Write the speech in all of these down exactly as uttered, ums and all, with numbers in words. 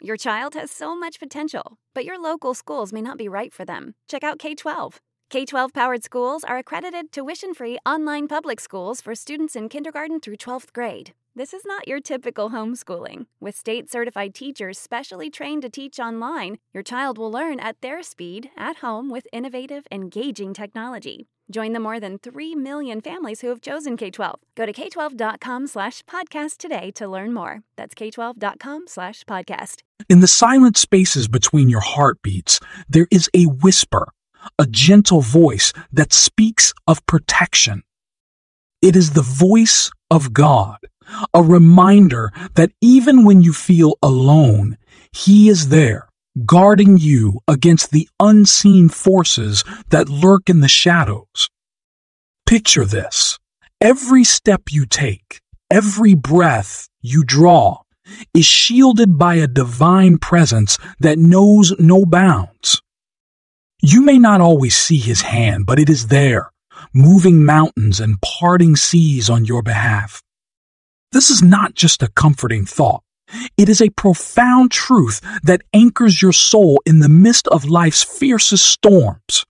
Your child has so much potential, but your local schools may not be right for them. Check out K twelve. K twelve-powered schools are accredited tuition-free online public schools for students in kindergarten through twelfth grade. This is not your typical homeschooling. With state-certified teachers specially trained to teach online, your child will learn at their speed, at home, with innovative, engaging technology. Join the more than three million families who have chosen K twelve. Go to k twelve dot com slash podcast today to learn more. That's k twelve dot com slash podcast. In the silent spaces between your heartbeats, there is a whisper, a gentle voice that speaks of protection. It is the voice of God, a reminder that even when you feel alone, He is there, guarding you against the unseen forces that lurk in the shadows. Picture this. Every step you take, every breath you draw, is shielded by a divine presence that knows no bounds. You may not always see His hand, but it is there, moving mountains and parting seas on your behalf. This is not just a comforting thought. It is a profound truth that anchors your soul in the midst of life's fiercest storms.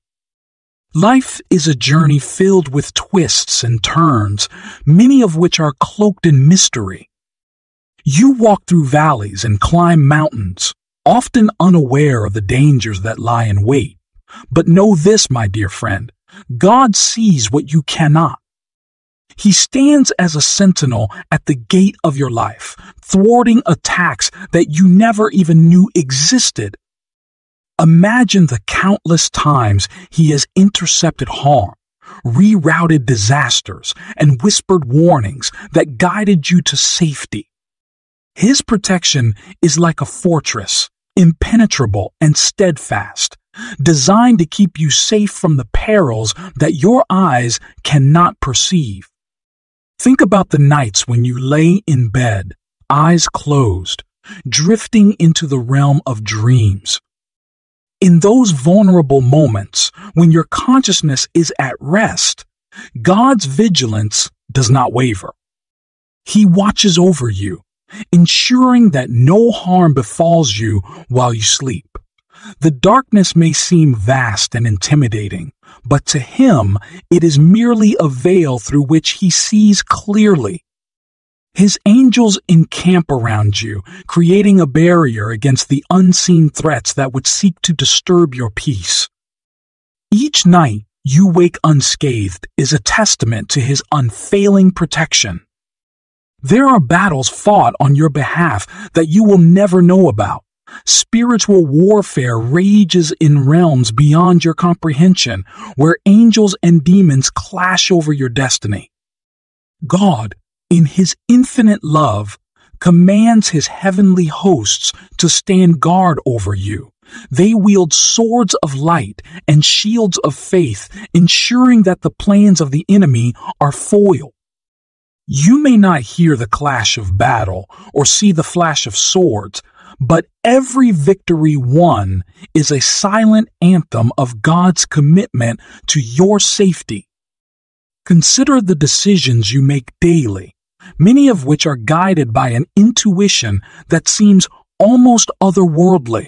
Life is a journey filled with twists and turns, many of which are cloaked in mystery. You walk through valleys and climb mountains, often unaware of the dangers that lie in wait. But know this, my dear friend, God sees what you cannot. He stands as a sentinel at the gate of your life, thwarting attacks that you never even knew existed. Imagine the countless times He has intercepted harm, rerouted disasters, and whispered warnings that guided you to safety. His protection is like a fortress, impenetrable and steadfast, designed to keep you safe from the perils that your eyes cannot perceive. Think about the nights when you lay in bed, eyes closed, drifting into the realm of dreams. In those vulnerable moments, when your consciousness is at rest, God's vigilance does not waver. He watches over you, ensuring that no harm befalls you while you sleep. The darkness may seem vast and intimidating, but to Him it is merely a veil through which He sees clearly. His angels encamp around you, creating a barrier against the unseen threats that would seek to disturb your peace. Each night you wake unscathed is a testament to His unfailing protection. There are battles fought on your behalf that you will never know about. Spiritual warfare rages in realms beyond your comprehension, where angels and demons clash over your destiny. God, in His infinite love, commands His heavenly hosts to stand guard over you. They wield swords of light and shields of faith, ensuring that the plans of the enemy are foiled. You may not hear the clash of battle or see the flash of swords, but every victory won is a silent anthem of God's commitment to your safety. Consider the decisions you make daily, many of which are guided by an intuition that seems almost otherworldly.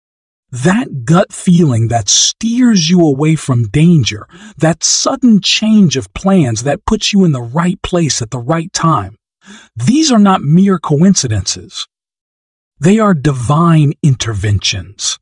That gut feeling that steers you away from danger, that sudden change of plans that puts you in the right place at the right time, these are not mere coincidences. They are divine interventions.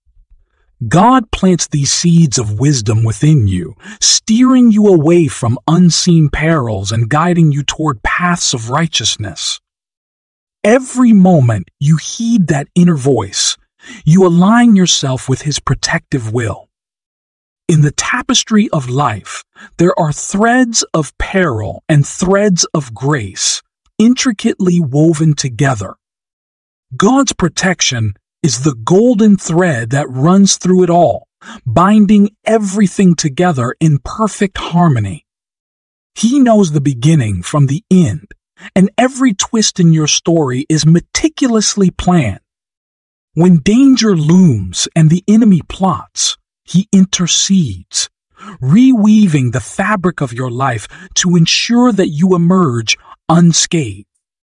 God plants these seeds of wisdom within you, steering you away from unseen perils and guiding you toward paths of righteousness. Every moment you heed that inner voice, you align yourself with His protective will. In the tapestry of life, there are threads of peril and threads of grace, intricately woven together. God's protection is the golden thread that runs through it all, binding everything together in perfect harmony. He knows the beginning from the end, and every twist in your story is meticulously planned. When danger looms and the enemy plots, He intercedes, reweaving the fabric of your life to ensure that you emerge unscathed.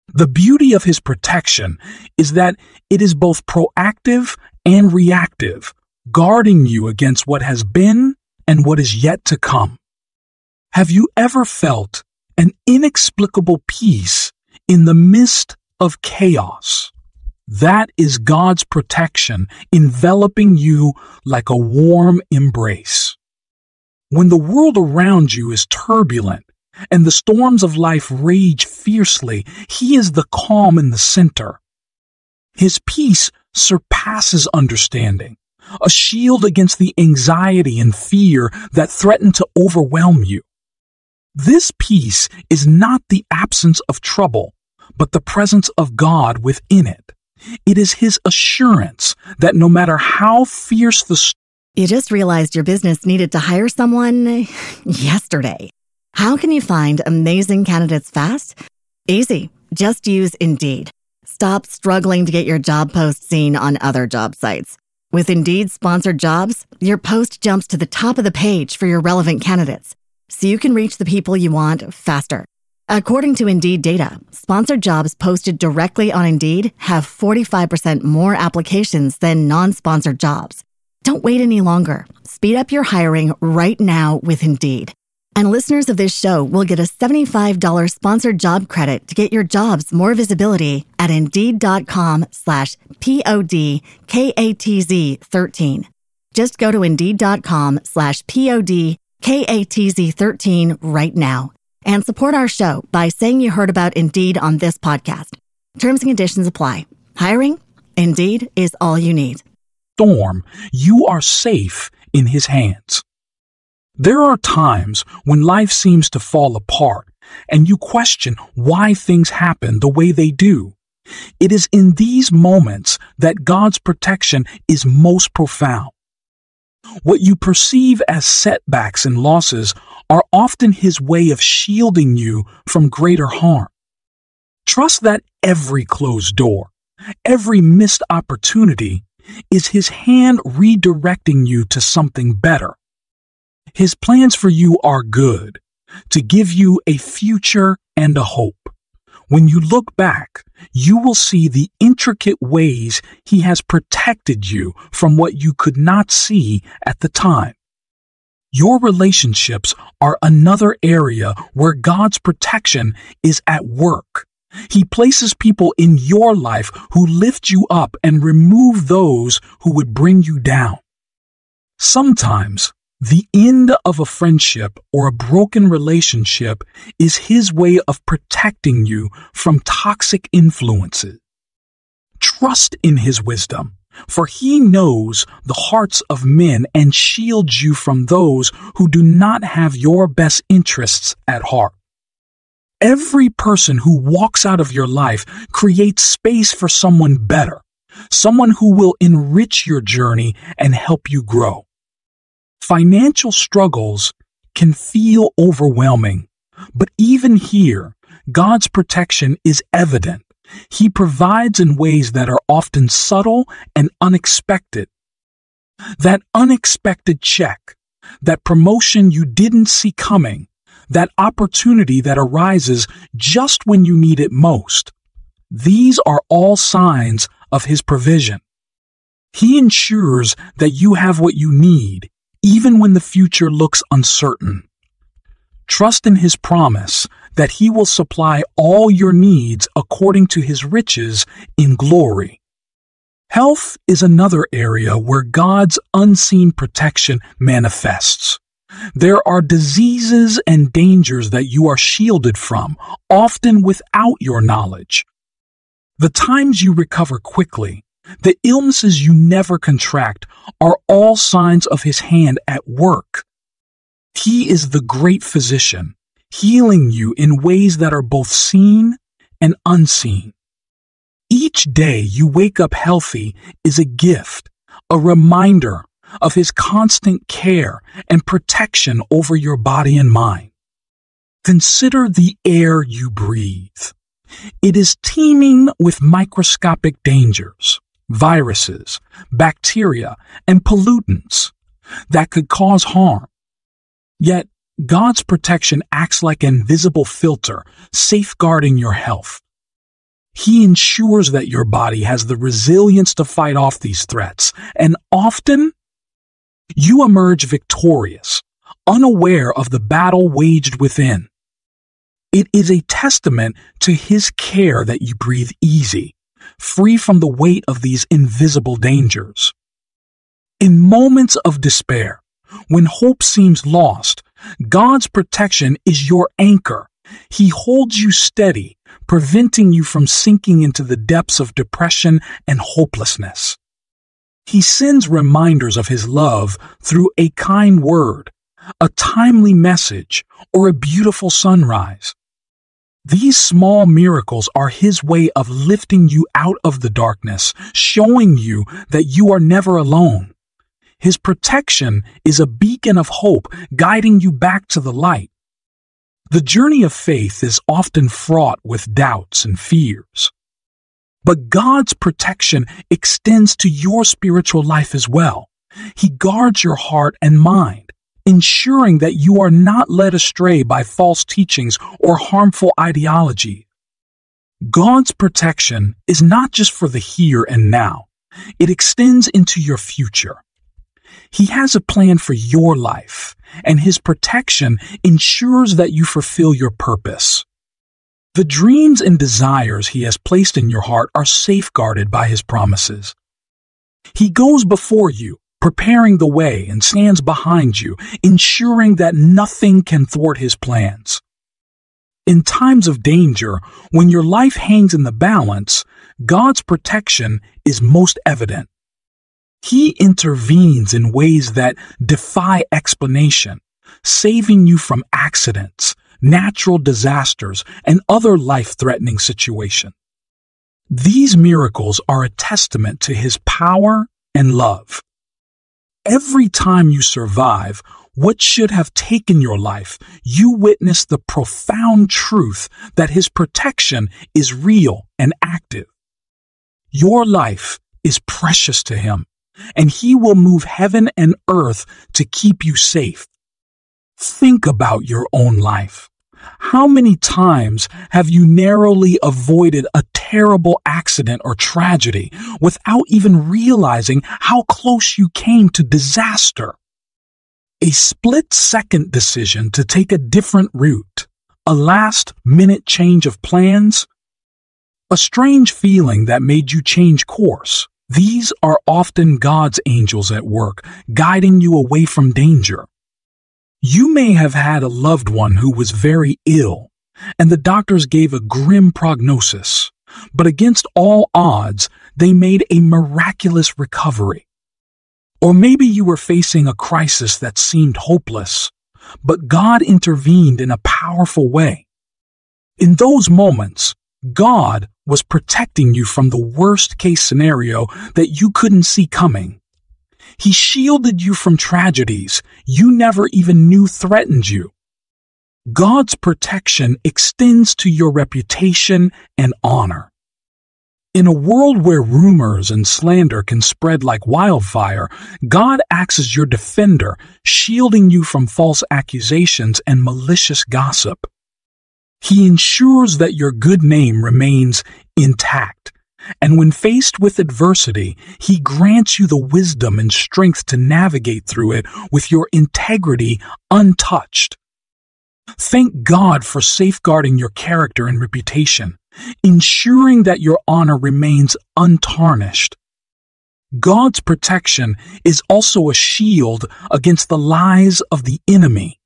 The beauty of his protection is that it is both proactive and reactive, guarding you against what has been and what is yet to come. Have you ever felt an inexplicable peace in the midst of chaos? That is God's protection enveloping you like a warm embrace. When the world around you is turbulent and the storms of life rage fiercely, He is the calm in the center. His peace surpasses understanding, a shield against the anxiety and fear that threaten to overwhelm you. This peace is not the absence of trouble, but the presence of God within it. It is His assurance that no matter how fierce the storm. You just realized your business needed to hire someone yesterday. How can you find amazing candidates fast? Easy. Just use Indeed. Stop struggling to get your job post seen on other job sites. With Indeed sponsored jobs, your post jumps to the top of the page for your relevant candidates, so you can reach the people you want faster. According to Indeed data, sponsored jobs posted directly on Indeed have forty-five percent more applications than non-sponsored jobs. Don't wait any longer. Speed up your hiring right now with Indeed. And listeners of this show will get a seventy-five dollars sponsored job credit to get your jobs more visibility at Indeed.com slash P-O-D-K-A-T-Z 13. Just go to Indeed.com slash P-O-D-K-A-T-Z 13 right now and support our show by saying you heard about Indeed on this podcast. Terms and conditions apply. Hiring? Indeed is all you need. Storm, you are safe in His hands. There are times when life seems to fall apart and you question why things happen the way they do. It is in these moments that God's protection is most profound. What you perceive as setbacks and losses are often His way of shielding you from greater harm. Trust that every closed door, every missed opportunity, is His hand redirecting you to something better. His plans for you are good, to give you a future and a hope. When you look back, you will see the intricate ways He has protected you from what you could not see at the time. Your relationships are another area where God's protection is at work. He places people in your life who lift you up and remove those who would bring you down. Sometimes, the end of a friendship or a broken relationship is His way of protecting you from toxic influences. Trust in His wisdom, for He knows the hearts of men and shields you from those who do not have your best interests at heart. Every person who walks out of your life creates space for someone better, someone who will enrich your journey and help you grow. Financial struggles can feel overwhelming, but even here, God's protection is evident. He provides in ways that are often subtle and unexpected. That unexpected check, that promotion you didn't see coming, that opportunity that arises just when you need it most. These are all signs of His provision. He ensures that you have what you need, even when the future looks uncertain. Trust in His promise that He will supply all your needs according to His riches in glory. Health is another area where God's unseen protection manifests. There are diseases and dangers that you are shielded from, often without your knowledge. The times you recover quickly, the illnesses you never contract, are all signs of His hand at work. He is the great physician, healing you in ways that are both seen and unseen. Each day you wake up healthy is a gift, a reminder of His constant care and protection over your body and mind. Consider the air you breathe. It is teeming with microscopic dangers, viruses, bacteria, and pollutants that could cause harm. Yet, God's protection acts like an invisible filter, safeguarding your health. He ensures that your body has the resilience to fight off these threats, and often you emerge victorious, unaware of the battle waged within. It is a testament to His care that you breathe easy, free from the weight of these invisible dangers. In moments of despair, when hope seems lost, God's protection is your anchor. He holds you steady, preventing you from sinking into the depths of depression and hopelessness. He sends reminders of His love through a kind word, a timely message, or a beautiful sunrise. These small miracles are His way of lifting you out of the darkness, showing you that you are never alone. His protection is a beacon of hope, guiding you back to the light. The journey of faith is often fraught with doubts and fears. But God's protection extends to your spiritual life as well. He guards your heart and mind, ensuring that you are not led astray by false teachings or harmful ideology. God's protection is not just for the here and now. It extends into your future. He has a plan for your life, and His protection ensures that you fulfill your purpose. The dreams and desires He has placed in your heart are safeguarded by His promises. He goes before you, preparing the way, and stands behind you, ensuring that nothing can thwart His plans. In times of danger, when your life hangs in the balance, God's protection is most evident. He intervenes in ways that defy explanation, saving you from accidents, natural disasters, and other life-threatening situations. These miracles are a testament to His power and love. Every time you survive what should have taken your life, you witness the profound truth that His protection is real and active. Your life is precious to Him, and He will move heaven and earth to keep you safe. Think about your own life. How many times have you narrowly avoided a terrible accident or tragedy without even realizing how close you came to disaster? A split-second decision to take a different route, a last-minute change of plans, a strange feeling that made you change course. These are often God's angels at work, guiding you away from danger. You may have had a loved one who was very ill, and the doctors gave a grim prognosis, but against all odds, they made a miraculous recovery. Or maybe you were facing a crisis that seemed hopeless, but God intervened in a powerful way. In those moments, God was protecting you from the worst-case scenario that you couldn't see coming. He shielded you from tragedies you never even knew threatened you. God's protection extends to your reputation and honor. In a world where rumors and slander can spread like wildfire, God acts as your defender, shielding you from false accusations and malicious gossip. He ensures that your good name remains intact, and when faced with adversity, He grants you the wisdom and strength to navigate through it with your integrity untouched. Thank God for safeguarding your character and reputation, ensuring that your honor remains untarnished. God's protection is also a shield against the lies of the enemy.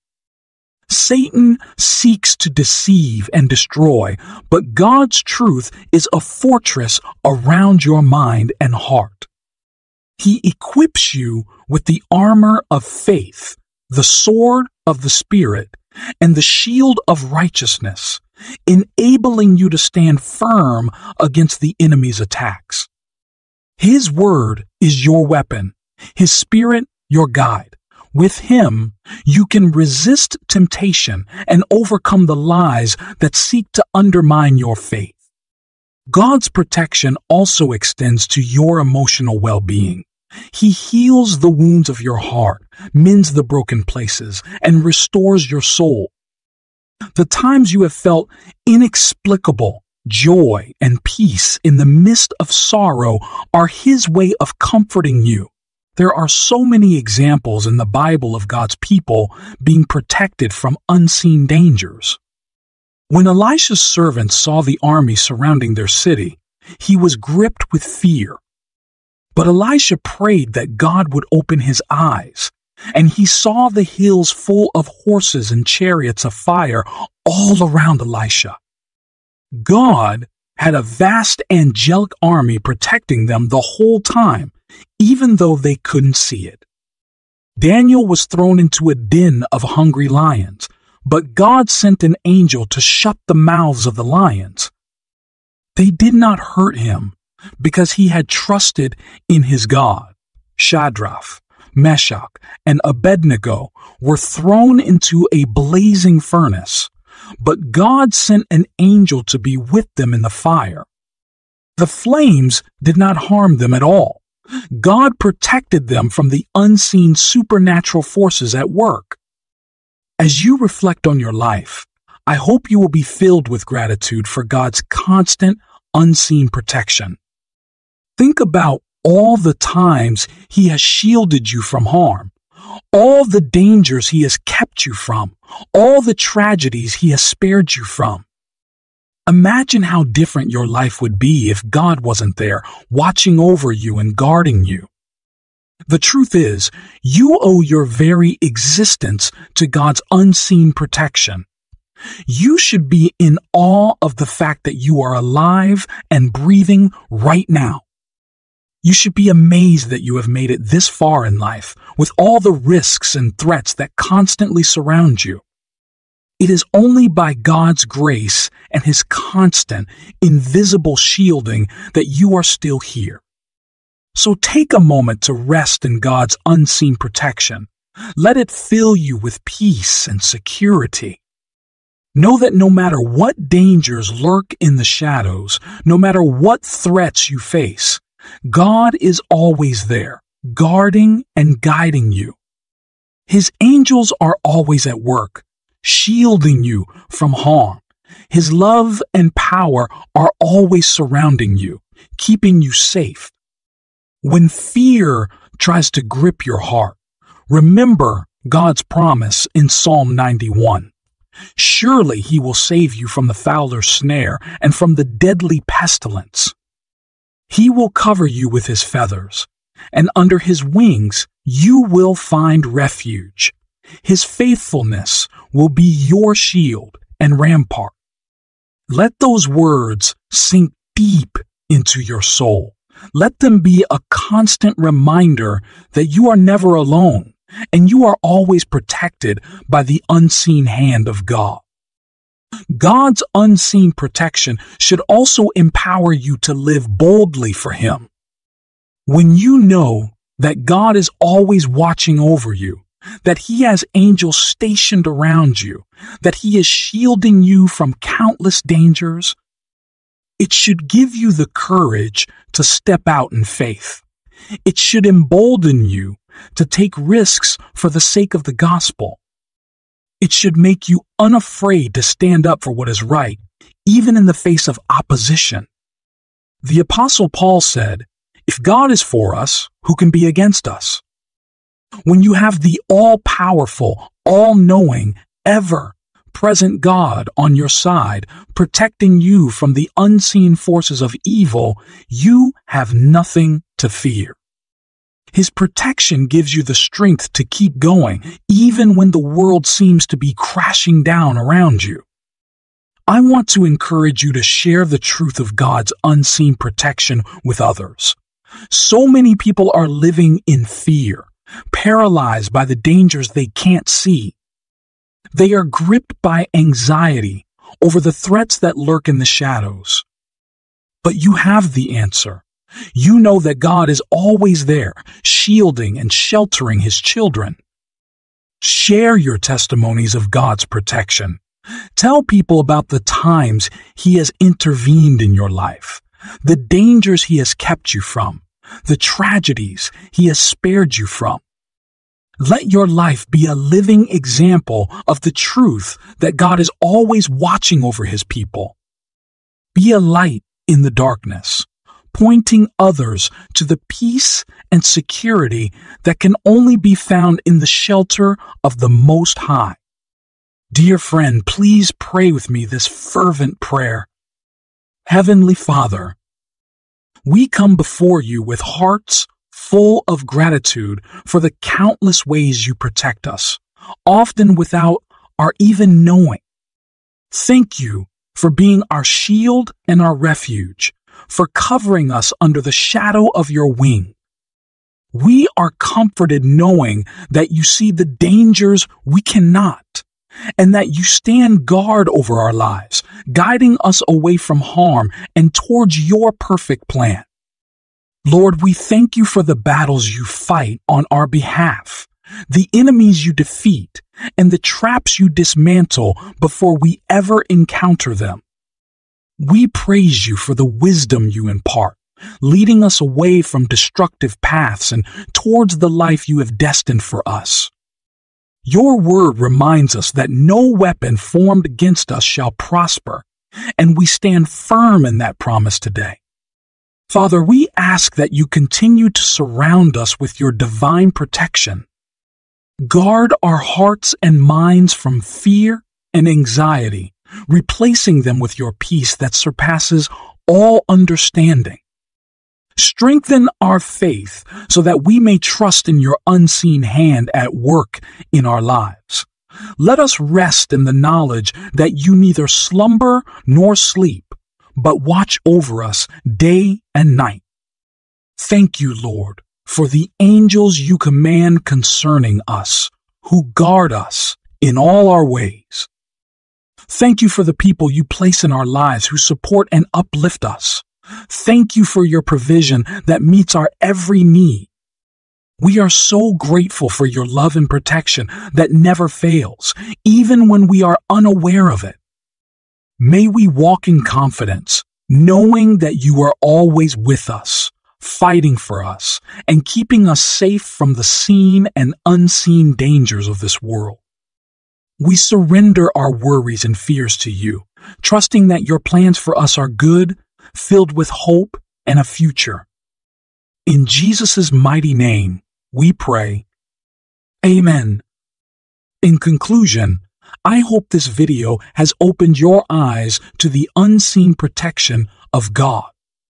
Satan seeks to deceive and destroy, but God's truth is a fortress around your mind and heart. He equips you with the armor of faith, the sword of the Spirit, and the shield of righteousness, enabling you to stand firm against the enemy's attacks. His word is your weapon, His Spirit your guide. With Him, you can resist temptation and overcome the lies that seek to undermine your faith. God's protection also extends to your emotional well-being. He heals the wounds of your heart, mends the broken places, and restores your soul. The times you have felt inexplicable joy, and peace in the midst of sorrow are His way of comforting you. There are so many examples in the Bible of God's people being protected from unseen dangers. When Elisha's servants saw the army surrounding their city, he was gripped with fear. But Elisha prayed that God would open his eyes, and he saw the hills full of horses and chariots of fire all around Elisha. God had a vast angelic army protecting them the whole time, even though they couldn't see it. Daniel was thrown into a den of hungry lions, but God sent an angel to shut the mouths of the lions. They did not hurt him because he had trusted in his God. Shadrach, Meshach, and Abednego were thrown into a blazing furnace, but God sent an angel to be with them in the fire. The flames did not harm them at all. God protected them from the unseen supernatural forces at work. As you reflect on your life, I hope you will be filled with gratitude for God's constant, unseen protection. Think about all the times He has shielded you from harm, all the dangers He has kept you from, all the tragedies He has spared you from. Imagine how different your life would be if God wasn't there, watching over you and guarding you. The truth is, you owe your very existence to God's unseen protection. You should be in awe of the fact that you are alive and breathing right now. You should be amazed that you have made it this far in life with all the risks and threats that constantly surround you. It is only by God's grace and His constant, invisible shielding that you are still here. So take a moment to rest in God's unseen protection. Let it fill you with peace and security. Know that no matter what dangers lurk in the shadows, no matter what threats you face, God is always there, guarding and guiding you. His angels are always at work, shielding you from harm. His love and power are always surrounding you, keeping you safe. When fear tries to grip your heart, remember God's promise in Psalm ninety-one. Surely He will save you from the fowler's snare and from the deadly pestilence. He will cover you with His feathers, and under His wings you will find refuge. His faithfulness will be your shield and rampart. Let those words sink deep into your soul. Let them be a constant reminder that you are never alone and you are always protected by the unseen hand of God. God's unseen protection should also empower you to live boldly for Him. When you know that God is always watching over you, that He has angels stationed around you, that He is shielding you from countless dangers, it should give you the courage to step out in faith. It should embolden you to take risks for the sake of the gospel. It should make you unafraid to stand up for what is right, even in the face of opposition. The Apostle Paul said, "If God is for us, who can be against us?" When you have the all-powerful, all-knowing, ever-present God on your side, protecting you from the unseen forces of evil, you have nothing to fear. His protection gives you the strength to keep going, even when the world seems to be crashing down around you. I want to encourage you to share the truth of God's unseen protection with others. So many people are living in fear, paralyzed by the dangers they can't see. They are gripped by anxiety over the threats that lurk in the shadows. But you have the answer. You know that God is always there, shielding and sheltering His children. Share your testimonies of God's protection. Tell people about the times He has intervened in your life, the dangers He has kept you from, the tragedies He has spared you from. Let your life be a living example of the truth that God is always watching over His people. Be a light in the darkness, pointing others to the peace and security that can only be found in the shelter of the Most High. Dear friend, please pray with me this fervent prayer. Heavenly Father, we come before you with hearts full of gratitude for the countless ways you protect us, often without our even knowing. Thank you for being our shield and our refuge, for covering us under the shadow of your wing. We are comforted knowing that you see the dangers we cannot, and that you stand guard over our lives, guiding us away from harm and towards your perfect plan. Lord, we thank you for the battles you fight on our behalf, the enemies you defeat, and the traps you dismantle before we ever encounter them. We praise you for the wisdom you impart, leading us away from destructive paths and towards the life you have destined for us. Your word reminds us that no weapon formed against us shall prosper, and we stand firm in that promise today. Father, we ask that you continue to surround us with your divine protection. Guard our hearts and minds from fear and anxiety, replacing them with your peace that surpasses all understanding. Strengthen our faith so that we may trust in your unseen hand at work in our lives. Let us rest in the knowledge that you neither slumber nor sleep, but watch over us day and night. Thank you, Lord, for the angels you command concerning us, who guard us in all our ways. Thank you for the people you place in our lives who support and uplift us. Thank you for your provision that meets our every need. We are so grateful for your love and protection that never fails, even when we are unaware of it. May we walk in confidence, knowing that you are always with us, fighting for us, and keeping us safe from the seen and unseen dangers of this world. We surrender our worries and fears to you, trusting that your plans for us are good, filled with hope and a future. In Jesus' mighty name, we pray. Amen. In conclusion, I hope this video has opened your eyes to the unseen protection of God.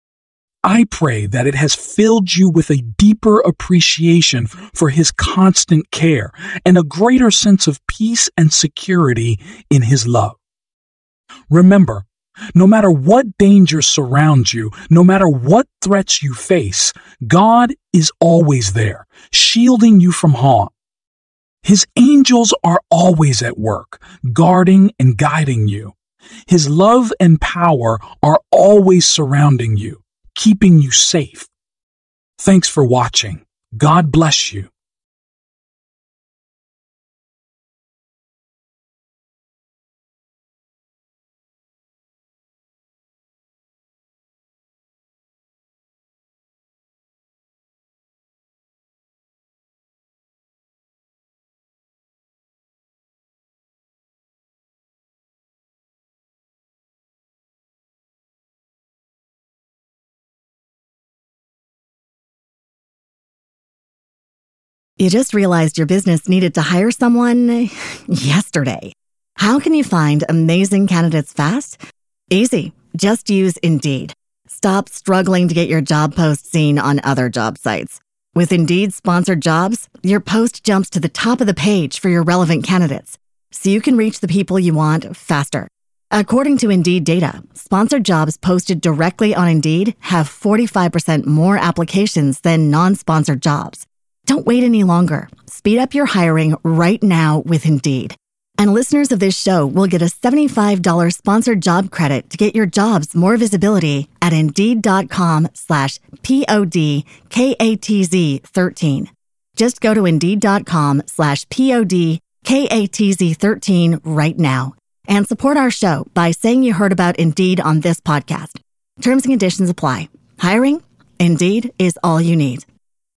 I pray that it has filled you with a deeper appreciation for His constant care and a greater sense of peace and security in His love. Remember, no matter what dangers surround you, no matter what threats you face, God is always there, shielding you from harm. His angels are always at work, guarding and guiding you. His love and power are always surrounding you, keeping you safe. Thanks for watching. God bless you. You just realized your business needed to hire someone yesterday. How can you find amazing candidates fast? Easy. Just use Indeed. Stop struggling to get your job post seen on other job sites. With Indeed sponsored jobs, your post jumps to the top of the page for your relevant candidates, so you can reach the people you want faster. According to Indeed data, sponsored jobs posted directly on Indeed have forty-five percent more applications than non-sponsored jobs. Don't wait any longer. Speed up your hiring right now with Indeed. And listeners of this show will get a seventy-five dollars sponsored job credit to get your jobs more visibility at Indeed.com slash P-O-D-K-A-T-Z 13. Just go to Indeed.com slash P-O-D-K-A-T-Z 13 right now and support our show by saying you heard about Indeed on this podcast. Terms and conditions apply. Hiring? Indeed is all you need.